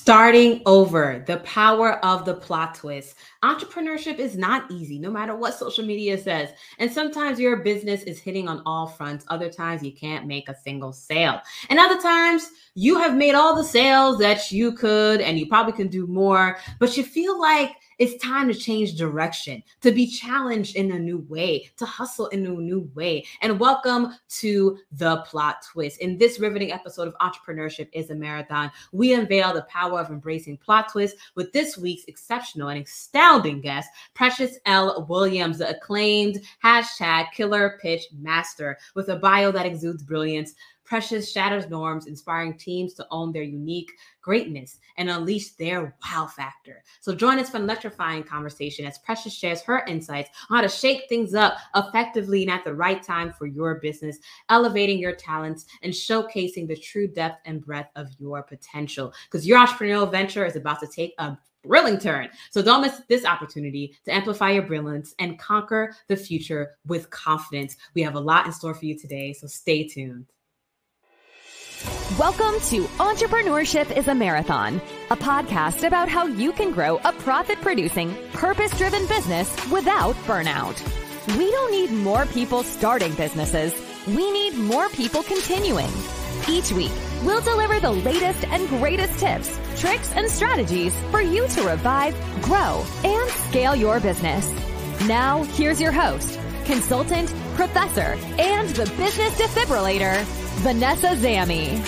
Starting over, the power of the plot twist. Entrepreneurship is not easy, no matter what social media says. And sometimes your business is hitting on all fronts. Other times you can't make a single sale. And other times you have made all the sales that you could, and you probably can do more, but you feel like it's time to change direction, to be challenged in a new way, to hustle in a new way. And welcome to The Plot Twist. In this riveting episode of Entrepreneurship is a Marathon, we unveil the power of embracing plot twists with this week's exceptional and astounding guest, Precious L. Williams, the acclaimed #killer pitch master with a bio that exudes brilliance. Precious shatters norms, inspiring teams to own their unique greatness and unleash their wow factor. So join us for an electrifying conversation as Precious shares her insights on how to shake things up effectively and at the right time for your business, elevating your talents and showcasing the true depth and breadth of your potential. Because your entrepreneurial venture is about to take a thrilling turn. So don't miss this opportunity to amplify your brilliance and conquer the future with confidence. We have a lot in store for you today, so stay tuned. Welcome to Entrepreneurship is a Marathon, a podcast about how you can grow a profit-producing, purpose-driven business without burnout. We don't need more people starting businesses. We need more people continuing. Each week, we'll deliver the latest and greatest tips, tricks, and strategies for you to revive, grow, and scale your business. Now, here's your host, consultant, professor, and the business defibrillator, Vanessa Zammy.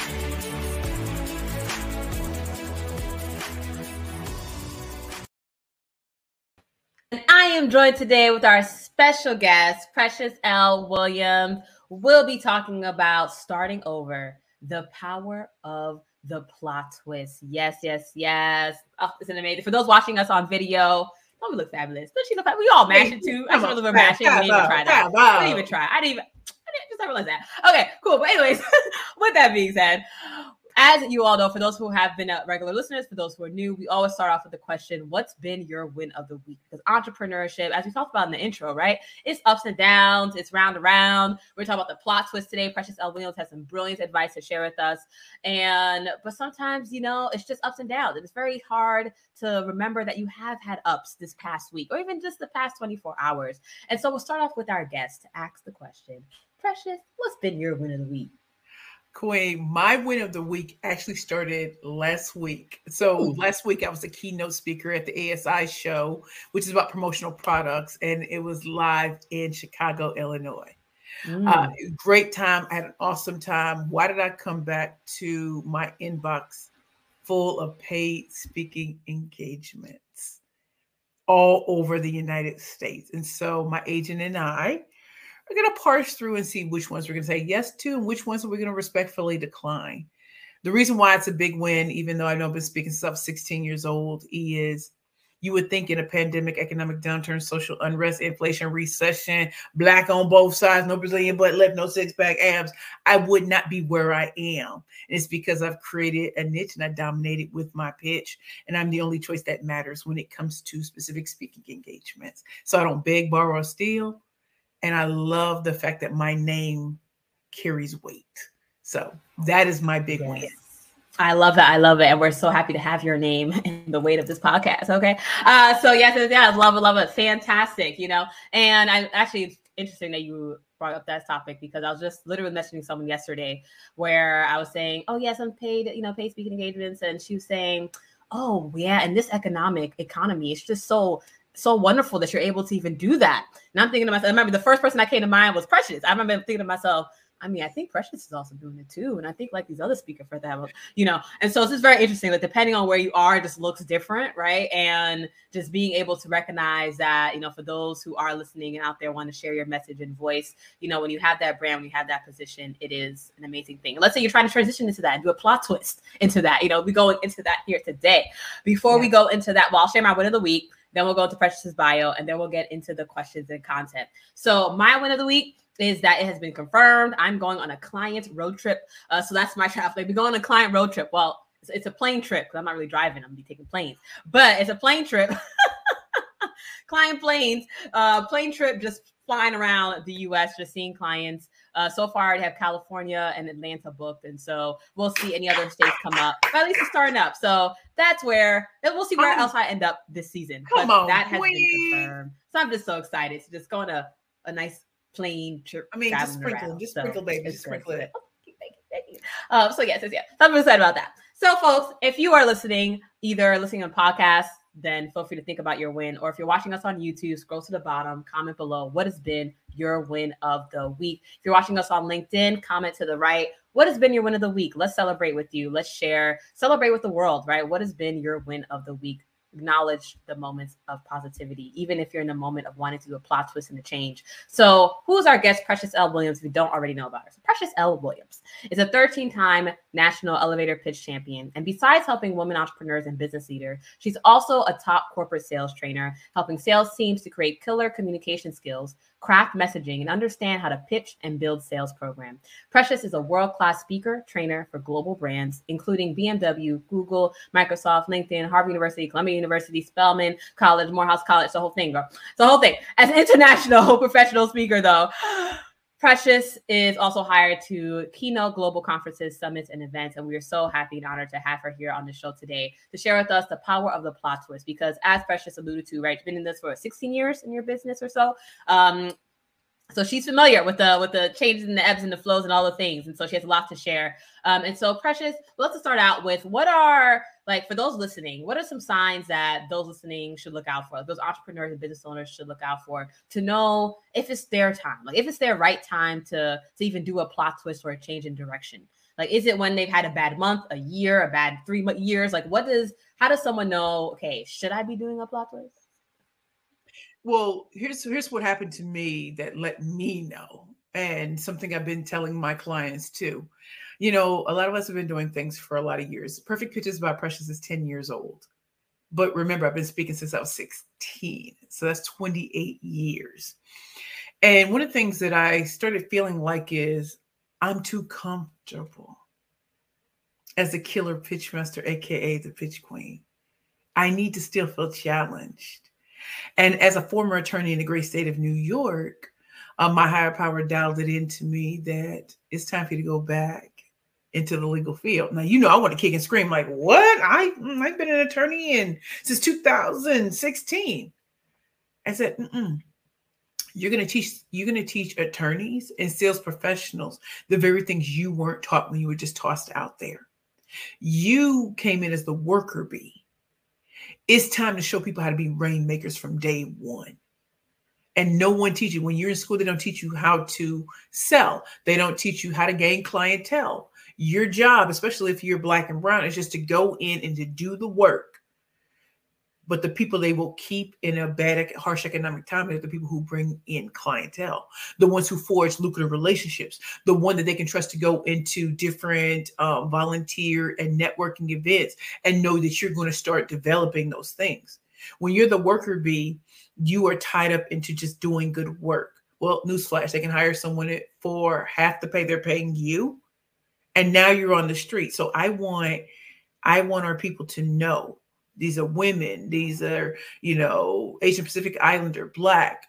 And I am joined today with our special guest, Precious L. Williams. We'll be talking about starting over, the power of the plot twist. Yes, yes, yes. Oh, isn't it amazing? For those watching us on video, don't we look fabulous? Don't you look fabulous? We all mash it too. I should have mashing. We didn't even try that. I didn't even try. I didn't just realize that. Okay, cool. But anyways, with that being said, as you all know, for those who have been regular listeners, for those who are new, we always start off with the question, what's been your win of the week? Because entrepreneurship, as we talked about in the intro, right? It's ups and downs. It's round and round. We're talking about the plot twist today. Precious L. Williams has some brilliant advice to share with us. But sometimes, it's just ups and downs. And it's very hard to remember that you have had ups this past week or even just the past 24 hours. And so we'll start off with our guest to ask the question, Precious, what's been your win of the week? Queen, my win of the week actually started last week. So last week I was a keynote speaker at the ASI show, which is about promotional products, and it was live in Chicago, Illinois. Great time. I had an awesome time. Why did I come back to my inbox full of paid speaking engagements all over the United States? And so my agent and I are going to parse through and see which ones we're going to say yes to and which ones we're going to respectfully decline. The reason why it's a big win, even though I know I've been speaking since I was 16 years old, is you would think in a pandemic, economic downturn, social unrest, inflation, recession, black on both sides, no Brazilian butt left, no six-pack abs, I would not be where I am. And it's because I've created a niche and I dominated with my pitch. And I'm the only choice that matters when it comes to specific speaking engagements. So I don't beg, borrow, or steal. And I love the fact that my name carries weight. So that is my big win. I love it. I love it. And we're so happy to have your name in the weight of this podcast. Okay. So yes, love it. Fantastic. And I actually, it's interesting that you brought up that topic because I was just literally messaging someone yesterday where I was saying, oh yes, I'm paid speaking engagements. And she was saying, oh yeah, in this economy, it's just so wonderful that you're able to even do that. And I'm thinking to myself, I remember the first person that came to mind was Precious. I remember thinking to myself, I think Precious is also doing it too. And I think like these other speakers for that, and so it's just very interesting that depending on where you are, it just looks different, right? And just being able to recognize that, for those who are listening and out there want to share your message and voice, when you have that brand, when you have that position, it is an amazing thing. And let's say you're trying to transition into that and do a plot twist into that, we're going into that here today. Before we go into that, well, I'll share my win of the week. Then we'll go into Precious's bio, and then we'll get into the questions and content. So my win of the week is that it has been confirmed. I'm going on a client road trip. So that's my travel. We're going on a client road trip. Well, it's a plane trip because I'm not really driving. I'm going to be taking planes. But it's a plane trip. Client planes. Plane trip, just flying around the U.S., just seeing clients So far, I have California and Atlanta booked, and so we'll see any other states come up. But at least it's starting up, so that's where, and we'll see where else I end up this season. Come but on, that has queen. been confirmed. So I'm just so excited to just go on a nice plain trip. I mean, just sprinkle, baby, just sprinkle it. Thank you. So yes, I'm excited about that. So folks, if you are listening, either listening on podcasts, then feel free to think about your win. Or if you're watching us on YouTube, scroll to the bottom, comment below what has been your win of the week. If you're watching us on LinkedIn, comment to the right. What has been your win of the week? Let's celebrate with you. Let's share, celebrate with the world, right? What has been your win of the week? Acknowledge the moments of positivity, even if you're in the moment of wanting to do a plot twist and a change. So who's our guest, Precious L. Williams, if you don't already know about her? So Precious L. Williams is a 13-time national elevator pitch champion. And besides helping women entrepreneurs and business leaders, she's also a top corporate sales trainer, helping sales teams to create killer communication skills, craft messaging, and understand how to pitch and build sales program. Precious is a world-class speaker, trainer for global brands, including BMW, Google, Microsoft, LinkedIn, Harvard University, Columbia University, Spelman College, Morehouse College, the whole thing, girl. The whole thing. As an international professional speaker, though, Precious is also hired to keynote global conferences, summits, and events. And we are so happy and honored to have her here on the show today to share with us the power of the plot twist. Because as Precious alluded to, right, you've been in this for 16 years in your business or so. So she's familiar with the changes and the ebbs and the flows and all the things. And so she has a lot to share. And so Precious, let's start out with what are, like, for those listening, what are some signs that those listening should look out for? Those entrepreneurs and business owners should look out for to know if it's their time, like if it's their right time to even do a plot twist or a change in direction. Like, is it when they've had a bad month, a year, a bad 3 years? Like, how does someone know, okay, should I be doing a plot twist? Well, here's what happened to me that let me know, and something I've been telling my clients too. You know, a lot of us have been doing things for a lot of years. Perfect Pitches by Precious is 10 years old. But remember, I've been speaking since I was 16. So that's 28 years. And one of the things that I started feeling like is I'm too comfortable as a killer pitch master, AKA the pitch queen. I need to still feel challenged. And as a former attorney in the great state of New York, my higher power dialed it into me that it's time for you to go back into the legal field. Now, you know, I want to kick and scream like, what? I've been an attorney since 2016. I said, you're going to teach attorneys and sales professionals the very things you weren't taught when you were just tossed out there. You came in as the worker bee. It's time to show people how to be rainmakers from day one. And no one teaches you. When you're in school, they don't teach you how to sell. They don't teach you how to gain clientele. Your job, especially if you're Black and brown, is just to go in and to do the work. But the people they will keep in a bad, harsh economic time are the people who bring in clientele, the ones who forge lucrative relationships, the one that they can trust to go into different volunteer and networking events and know that you're going to start developing those things. When you're the worker bee, you are tied up into just doing good work. Well, newsflash, they can hire someone for half the pay they're paying you. And now you're on the street. So I want our people to know. These are women. These are, Asian Pacific Islander, Black,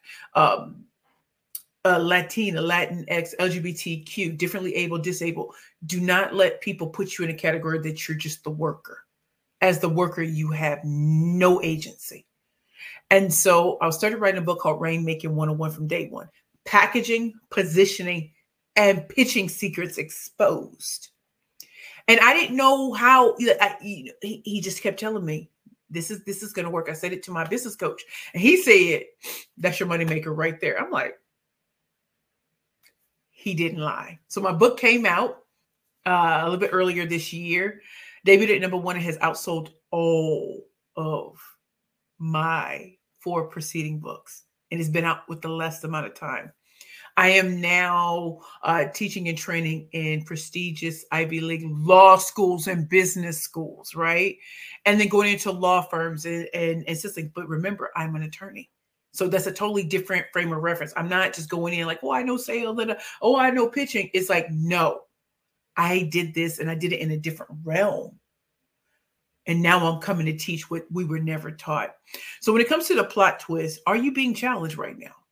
Latina, Latinx, LGBTQ, differently able, disabled. Do not let people put you in a category that you're just the worker. As the worker, you have no agency. And so I started writing a book called Rainmaking 101 from day one. Packaging, positioning, and pitching secrets exposed. And I didn't know how. He just kept telling me, this is going to work. I said it to my business coach, and he said, that's your moneymaker right there. I'm like, he didn't lie. So my book came out a little bit earlier this year. Debuted at #1 and has outsold all of my 4 preceding books. And it's been out with the less amount of time. I am now teaching and training in prestigious Ivy League law schools and business schools, right? And then going into law firms and assisting. But remember, I'm an attorney. So that's a totally different frame of reference. I'm not just going in like, oh, I know sales, and I know pitching. It's like, no, I did this and I did it in a different realm. And now I'm coming to teach what we were never taught. So when it comes to the plot twist, are you being challenged right now?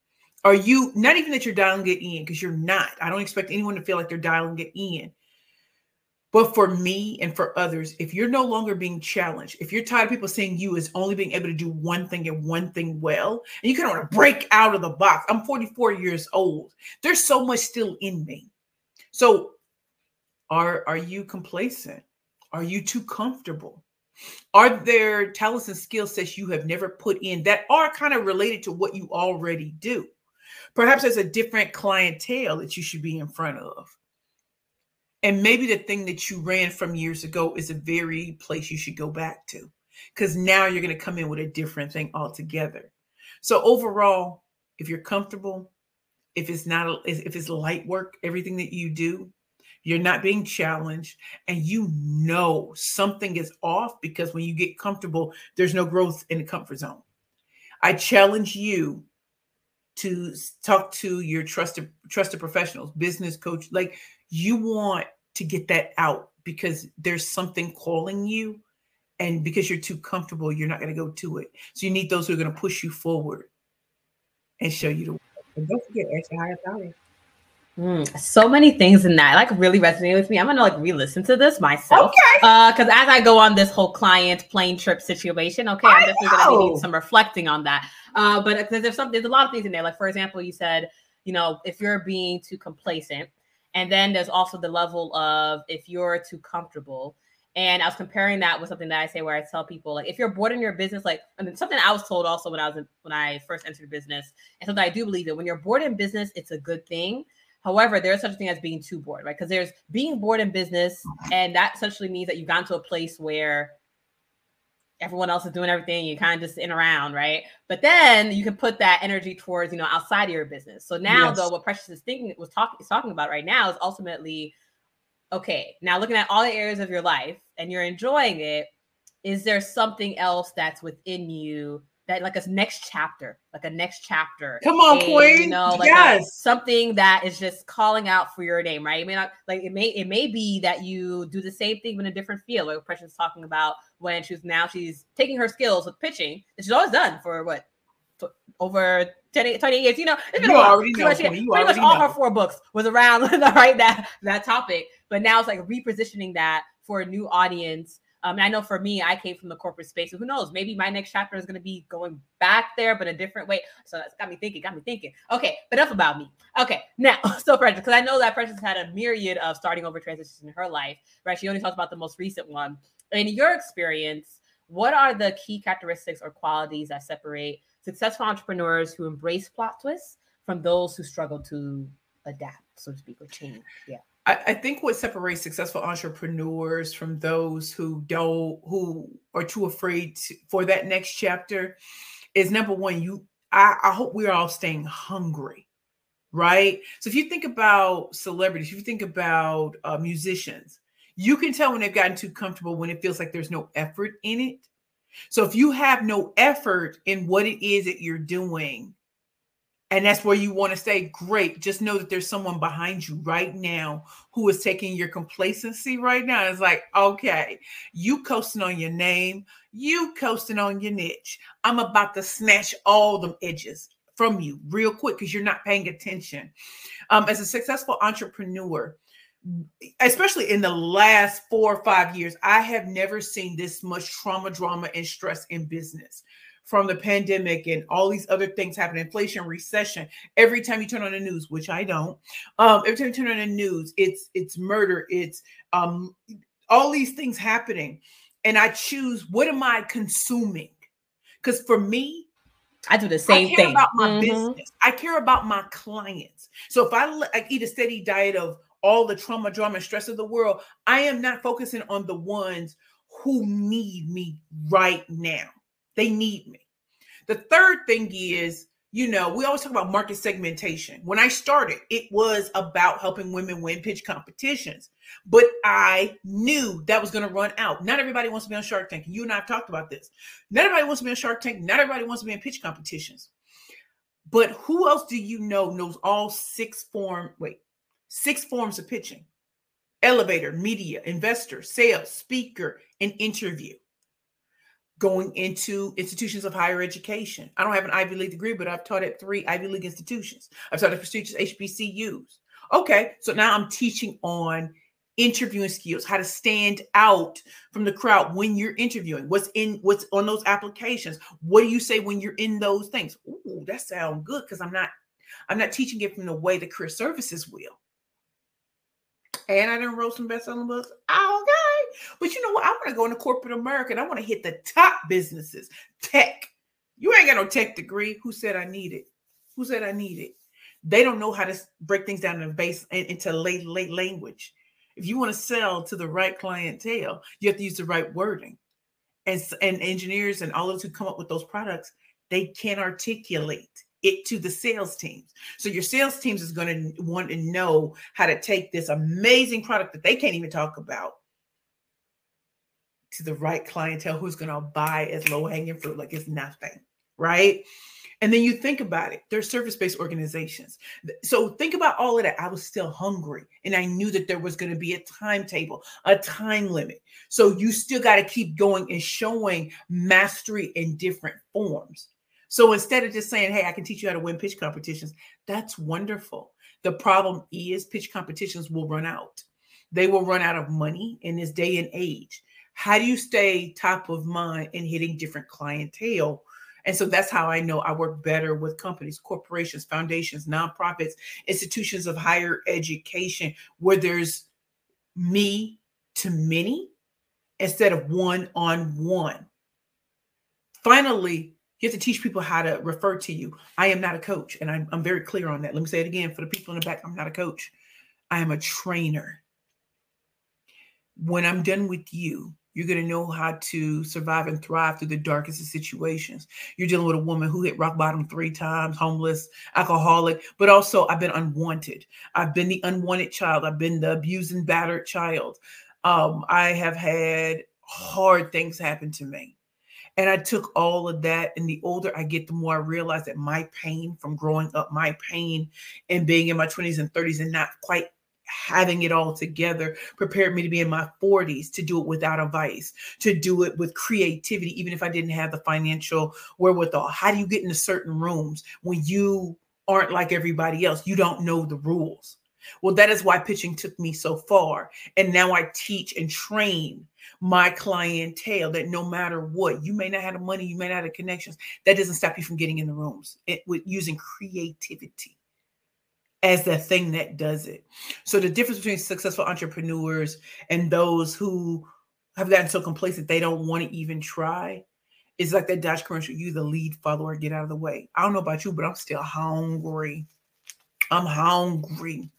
Are you, not even that you're dialing it in, because you're not. I don't expect anyone to feel like they're dialing it in. But for me and for others, if you're no longer being challenged, if you're tired of people saying you is only being able to do one thing and one thing well, and you kind of want to break out of the box. I'm 44 years old. There's so much still in me. So are you complacent? Are you too comfortable? Are there talents and skill sets you have never put in that are kind of related to what you already do? Perhaps there's a different clientele that you should be in front of. And maybe the thing that you ran from years ago is a very place you should go back to, because now you're going to come in with a different thing altogether. So overall, if you're comfortable, if it's light work, everything that you do, you're not being challenged, and you know something is off, because when you get comfortable, there's no growth in the comfort zone. I challenge you to talk to your trusted professionals, business coach. Like, you want to get that out, because there's something calling you, and because you're too comfortable, you're not going to go to it. So you need those who are going to push you forward and show you the way. And don't forget, ask your higher power. So many things in that like really resonated with me. I'm gonna like re-listen to this myself, because as I go on this whole client plane trip situation, I'm definitely gonna need some reflecting on that. But there's a lot of things in there. Like, for example, you said, if you're being too complacent, and then there's also the level of if you're too comfortable. And I was comparing that with something that I say, where I tell people, like, if you're bored in your business, like, something I was told also when I first entered business, and something I do believe in, when you're bored in business, it's a good thing. However, there's such a thing as being too bored, right? Because there's being bored in business, and that essentially means that you've gotten to a place where everyone else is doing everything. You're kind of just in around, right? But then you can put that energy towards, outside of your business. So now, though, what Precious is talking about right now is ultimately, okay, now looking at all the areas of your life and you're enjoying it, is there something else that's within you that like a next chapter? Come on, queen. Something that is just calling out for your name, right? It may not, like, it may be that you do the same thing but in a different field. Like Precious is talking about when she's taking her skills with pitching, that she's always done for over 20 years. It's been a while. Pretty much all her 4 books was around right that topic. But now it's like repositioning that for a new audience. And I know for me, I came from the corporate space. So who knows? Maybe my next chapter is going to be going back there, but a different way. So that's got me thinking. Okay, but enough about me. Okay, now, so Precious, because I know that Precious had a myriad of starting over transitions in her life, right? She only talked about the most recent one. In your experience, what are the key characteristics or qualities that separate successful entrepreneurs who embrace plot twists from those who struggle to adapt, so to speak, or change? Yeah. I think what separates successful entrepreneurs from those who are too afraid for that next chapter is, number one, I hope we're all staying hungry, right? So if you think about celebrities, if you think about musicians, you can tell when they've gotten too comfortable, when it feels like there's no effort in it. So if you have no effort in what it is that you're doing, and that's where you want to stay, great. Just know that there's someone behind you right now who is taking your complacency right now. It's like, okay, you coasting on your name, you coasting on your niche. I'm about to snatch all them edges from you real quick because you're not paying attention. As a successful entrepreneur, especially in the last 4 or 5 years, I have never seen this much trauma, drama, and stress in business. From the pandemic and all these other things happening, inflation, recession. Every time you turn on the news, which I don't, every time you turn on the news, it's murder, it's all these things happening. And I choose, what am I consuming? Because for me, I do the same thing. I care about my business. I care about my clients. So if I eat a steady diet of all the trauma, drama, and stress of the world, I am not focusing on the ones who need me right now. They need me. The third thing is, we always talk about market segmentation. When I started, it was about helping women win pitch competitions, but I knew that was going to run out. Not everybody wants to be on Shark Tank. You and I have talked about this. Not everybody wants to be on Shark Tank. Not everybody wants to be in pitch competitions. But who else do you know knows all 6 forms of pitching? Elevator, media, investor, sales, speaker, and interview. going into institutions of higher education. I don't have an Ivy League degree, but I've taught at 3 Ivy League institutions. I've taught at prestigious HBCUs. Okay, so now I'm teaching on interviewing skills, how to stand out from the crowd when you're interviewing, what's on those applications. What do you say when you're in those things? Ooh, that sounds good, because I'm not teaching it from the way the career services will. And I done wrote some best-selling books. Okay. But you know what? I want to go into corporate America, and I want to hit the top businesses. Tech. You ain't got no tech degree. Who said I need it? Who said I need it? They don't know how to break things down into late language. If you want to sell to the right clientele, you have to use the right wording. And engineers and all of us who come up with those products, they can't articulate it to the sales teams. So your sales teams is going to want to know how to take this amazing product that they can't even talk about to the right clientele who's going to buy as low-hanging fruit like it's nothing, right? And then you think about it. They're service-based organizations. So think about all of that. I was still hungry, and I knew that there was going to be a timetable, a time limit. So you still got to keep going and showing mastery in different forms. So instead of just saying, hey, I can teach you how to win pitch competitions, that's wonderful. The problem is pitch competitions will run out. They will run out of money in this day and age. How do you stay top of mind in hitting different clientele? And so that's how I know I work better with companies, corporations, foundations, nonprofits, institutions of higher education, where there's me to many instead of one-on-one. Finally, you have to teach people how to refer to you. I am not a coach, and I'm very clear on that. Let me say it again for the people in the back. I'm not a coach. I am a trainer. When I'm done with you, you're going to know how to survive and thrive through the darkest of situations. You're dealing with a woman who hit rock bottom 3 times, homeless, alcoholic, but also I've been unwanted. I've been the unwanted child. I've been the abused and battered child. I have had hard things happen to me. And I took all of that. And the older I get, the more I realize that my pain from growing up, my pain and being in my 20s and 30s and not quite having it all together prepared me to be in my 40s to do it without a vice, to do it with creativity, even if I didn't have the financial wherewithal. How do you get into certain rooms when you aren't like everybody else? You don't know the rules. Well, that is why pitching took me so far. And now I teach and train my clientele that no matter what, you may not have the money, you may not have the connections. That doesn't stop you from getting in the rooms with using creativity as the thing that does it. So the difference between successful entrepreneurs and those who have gotten so complacent they don't want to even try is like that Dodge commercial, you the lead follower, get out of the way. I don't know about you, but I'm still hungry. I'm hungry.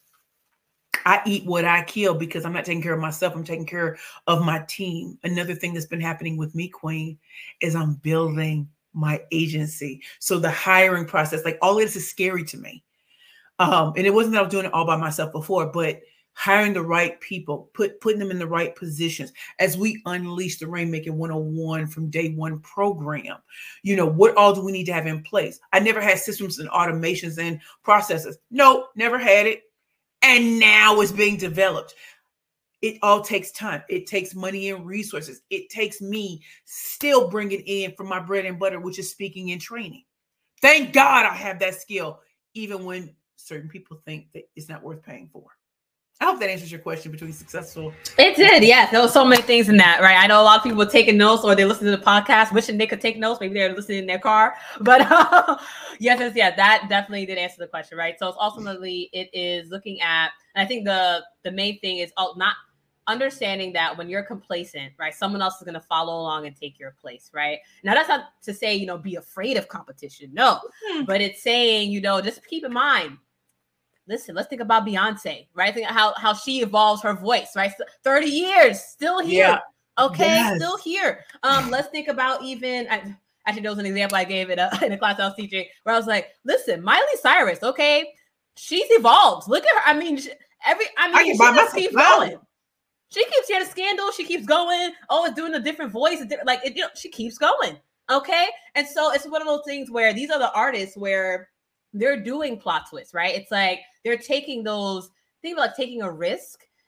I eat what I kill because I'm not taking care of myself. I'm taking care of my team. Another thing that's been happening with me, Queen, is I'm building my agency. So the hiring process, like all of this is scary to me. And it wasn't that I was doing it all by myself before, but hiring the right people, putting them in the right positions as we unleash the Rainmaking 101 from day one program. You know, what all do we need to have in place? I never had systems and automations and processes. Nope, never had it. And now it's being developed. It all takes time. It takes money and resources. It takes me still bringing in from my bread and butter, which is speaking and training. Thank God I have that skill, even when certain people think that it's not worth paying for. I hope that answers your question between successful. It did. Yes. There were so many things in that, right? I know a lot of people taking notes or they listen to the podcast, wishing they could take notes. Maybe they're listening in their car, but yes, that definitely did answer the question, right? So it's ultimately, it is looking at, and I think the main thing is not understanding that when you're complacent, right, someone else is going to follow along and take your place, right? Now, that's not to say, be afraid of competition. No, but it's saying, just keep in mind, listen, let's think about Beyonce, right? Think how she evolves her voice, right? 30 years, still here. Yeah. Okay, yes. Still here. Let's think about even, actually, there was an example I gave in a class I was teaching where I was like, listen, Miley Cyrus, okay, she's evolved. Look at her. I mean, she just keeps going. She had a scandal. She keeps going. Oh, it's doing a different voice. She keeps going. Okay. And so it's one of those things where these are the artists where they're doing plot twists, right? It's like they're taking those, think about like taking a risk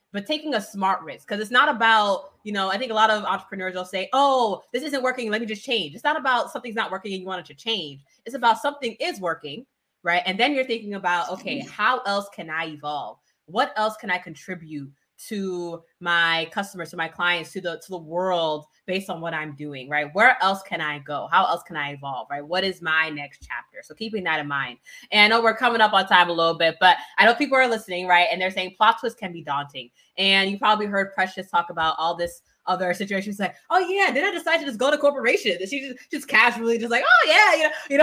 but taking a smart risk, because it's not about, I think a lot of entrepreneurs will say, oh, this isn't working, let me just change. It's not about something's not working and you want it to change. It's about something is working, right? And then you're thinking about, okay, how else can I evolve? What else can I contribute to my customers, to my clients, to the world based on what I'm doing, right? Where else can I go? How else can I evolve, right? What is my next chapter? So keeping that in mind. And I know we're coming up on time a little bit, but I know people are listening, right? And they're saying plot twists can be daunting. And you probably heard Precious talk about all this other situations like, oh yeah, then I decided to just go to corporation. And she just casually just like, oh yeah,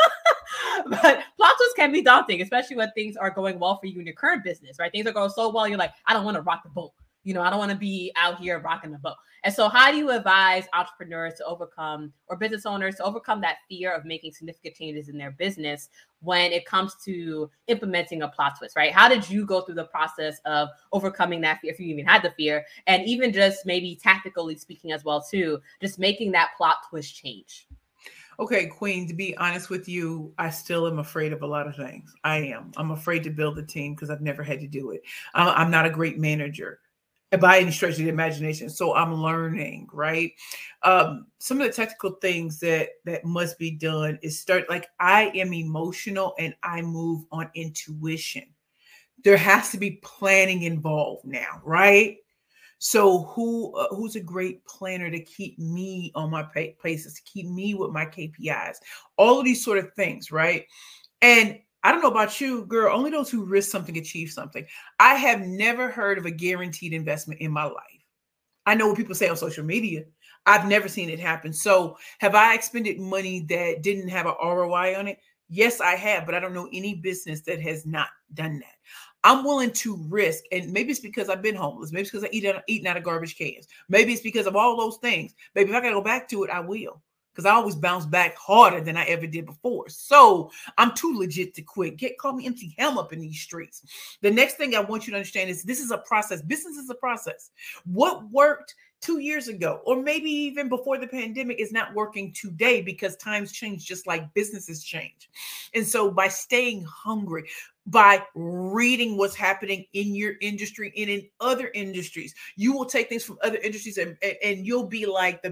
But plot twists can be daunting, especially when things are going well for you in your current business, right? Things are going so well, you're like, I don't want to rock the boat. I don't want to be out here rocking the boat. And so how do you advise entrepreneurs to overcome, or business owners to overcome that fear of making significant changes in their business when it comes to implementing a plot twist, right? How did you go through the process of overcoming that fear, if you even had the fear, and even just maybe tactically speaking as well too, just making that plot twist change? Okay, Queen, to be honest with you, I still am afraid of a lot of things. I am. I'm afraid to build a team because I've never had to do it. I'm not a great manager by any stretch of the imagination. So I'm learning, right? Some of the technical things that must be done is I am emotional and I move on intuition. There has to be planning involved now, right? So who's a great planner to keep me on my places, to keep me with my KPIs, all of these sort of things, right? And I don't know about you, girl, only those who risk something achieve something. I have never heard of a guaranteed investment in my life. I know what people say on social media. I've never seen it happen. So have I expended money that didn't have an ROI on it? Yes, I have, but I don't know any business that has not done that. I'm willing to risk, and maybe it's because I've been homeless. Maybe it's because I eating out of garbage cans. Maybe it's because of all those things. Maybe if I gotta go back to it, I will, because I always bounce back harder than I ever did before. So I'm too legit to quit. Call me MC Ham up in these streets. The next thing I want you to understand is this is a process. Business is a process. What worked 2 years ago, or maybe even before the pandemic, is not working today because times change just like businesses change. And so by staying hungry, by reading what's happening in your industry and in other industries, you will take things from other industries and you'll be like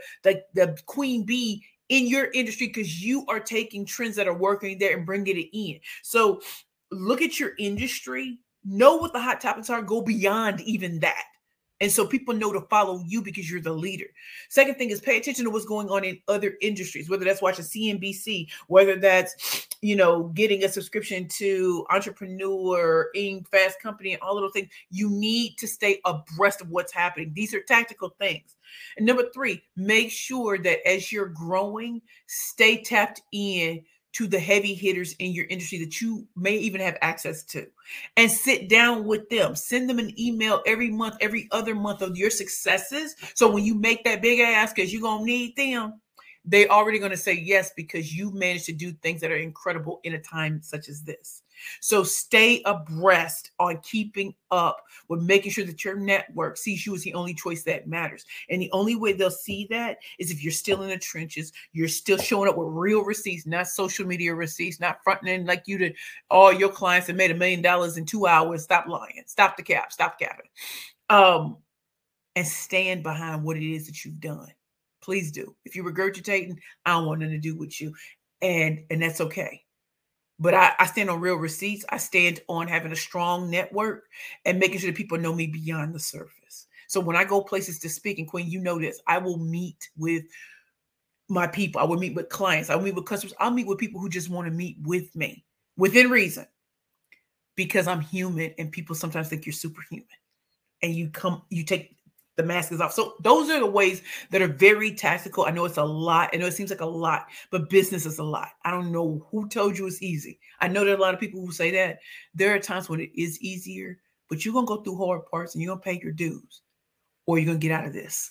the queen bee in your industry because you are taking trends that are working there and bringing it in. So look at your industry, know what the hot topics are, go beyond even that. And so people know to follow you because you're the leader. Second thing is pay attention to what's going on in other industries, whether that's watching CNBC, whether that's, getting a subscription to Entrepreneur, Inc., Fast Company, and all of those things. You need to stay abreast of what's happening. These are tactical things. And number 3, make sure that as you're growing, stay tapped in to the heavy hitters in your industry that you may even have access to, and sit down with them. Send them an email every month, every other month of your successes. So when you make that big ask, because you're going to need them, they're already going to say yes, because you managed to do things that are incredible in a time such as this. So stay abreast on keeping up with making sure that your network sees you as the only choice that matters. And the only way they'll see that is if you're still in the trenches, you're still showing up with real receipts, not social media receipts, not fronting in like you did all your clients that made $1 million in 2 hours. Stop lying. Stop the cap. Stop capping. And stand behind what it is that you've done. Please do. If you're regurgitating, I don't want nothing to do with you. And that's okay. But I stand on real receipts. I stand on having a strong network and making sure that people know me beyond the surface. So when I go places to speak, and Queen, you know this, I will meet with my people. I will meet with clients. I'll meet with customers. I'll meet with people who just want to meet with me within reason, because I'm human and people sometimes think you're superhuman, and you take the mask is off. So those are the ways that are very tactical. I know it's a lot. I know it seems like a lot, but business is a lot. I don't know who told you it's easy. I know there are a lot of people who say that. There are times when it is easier, but you're going to go through hard parts and you're going to pay your dues, or you're going to get out of this.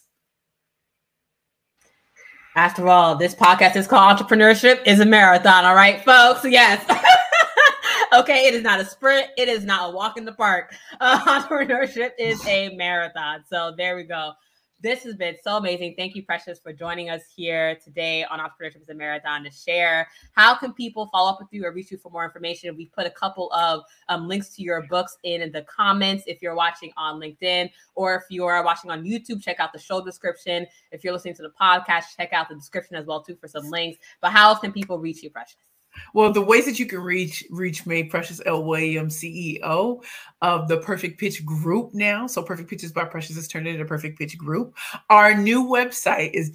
After all, this podcast is called Entrepreneurship is a Marathon. All right, folks. Yes. Okay, it is not a sprint. It is not a walk in the park. Entrepreneurship is a marathon. So there we go. This has been so amazing. Thank you, Precious, for joining us here today on Entrepreneurship is a Marathon to share. How can people follow up with you or reach you for more information? We've put a couple of links to your books in the comments if you're watching on LinkedIn, or if you're watching on YouTube, check out the show description. If you're listening to the podcast, check out the description as well, too, for some links. But how else can people reach you, Precious? Well, the ways that you can reach me, Precious L. Williams, CEO of the Perfect Pitch Group now. So Perfect Pitches by Precious has turned into Perfect Pitch Group. Our new website is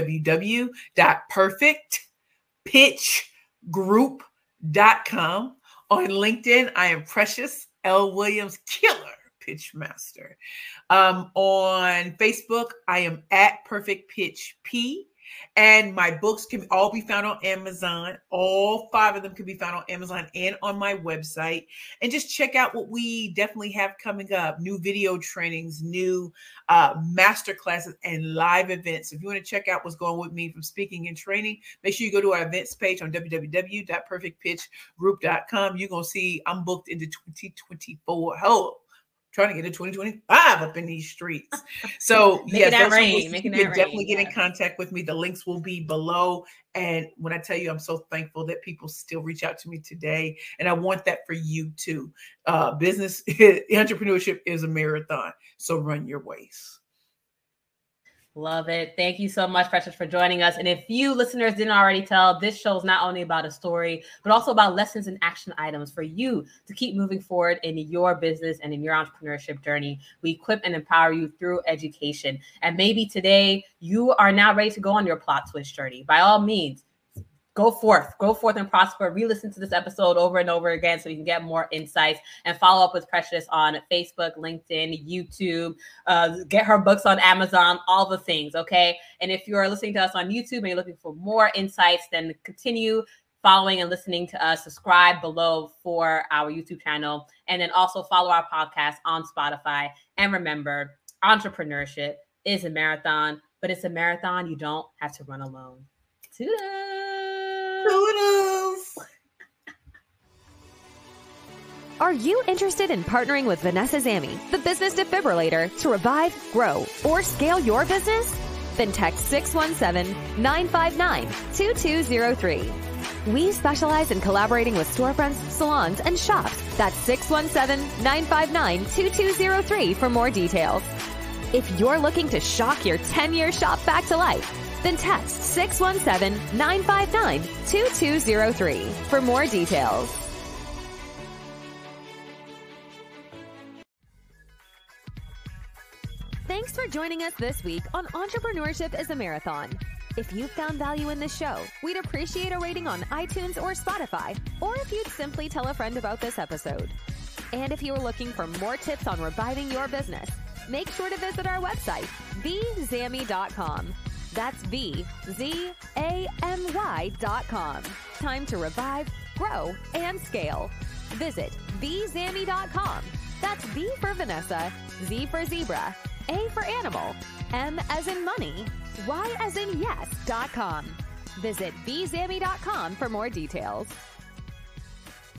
www.perfectpitchgroup.com. On LinkedIn, I am Precious L. Williams, Killer Pitch Master. On Facebook, I am at Perfect Pitch P. And my books can all be found on Amazon. All 5 of them can be found on Amazon and on my website. And just check out what we definitely have coming up. New video trainings, new master classes, and live events. If you want to check out what's going with me from speaking and training, make sure you go to our events page on www.perfectpitchgroup.com. You're going to see I'm booked into 2024. Hello. Trying to get to 2025 up in these streets. So Making that rain. You can definitely get in contact with me. The links will be below. And when I tell you, I'm so thankful that people still reach out to me today. And I want that for you too. Business, entrepreneurship is a marathon. So run your race. Love it. Thank you so much, Precious, for joining us. And if you listeners didn't already tell, this show is not only about a story, but also about lessons and action items for you to keep moving forward in your business and in your entrepreneurship journey. We equip and empower you through education. And maybe today you are now ready to go on your plot twist journey. By all means, go forth and prosper. Re-listen to this episode over and over again so you can get more insights, and follow up with Precious on Facebook, LinkedIn, YouTube, get her books on Amazon, all the things. Okay. And if you're listening to us on YouTube and you're looking for more insights, then continue following and listening to us. Subscribe below for our YouTube channel, and then also follow our podcast on Spotify. And remember, entrepreneurship is a marathon, but it's a marathon you don't have to run alone. Toodles. Are you interested in partnering with Vanessa Zammy, the business defibrillator, to revive, grow, or scale your business? Then text 617-959-2203. We specialize in collaborating with storefronts, salons, and shops. That's 617-959-2203 for more details. If you're looking to shock your 10-year shop back to life, then text 617-959-2203 for more details. Thanks for joining us this week on Entrepreneurship is a Marathon. If you found value in this show, we'd appreciate a rating on iTunes or Spotify, or if you'd simply tell a friend about this episode. And if you're looking for more tips on reviving your business, make sure to visit our website, vzammy.com. That's vzamy.com. Time to revive, grow, and scale. Visit vzammy.com. That's V for Vanessa, Z for zebra, A for animal, M as in money, Y as in yes.com. Visit vzammy.com for more details.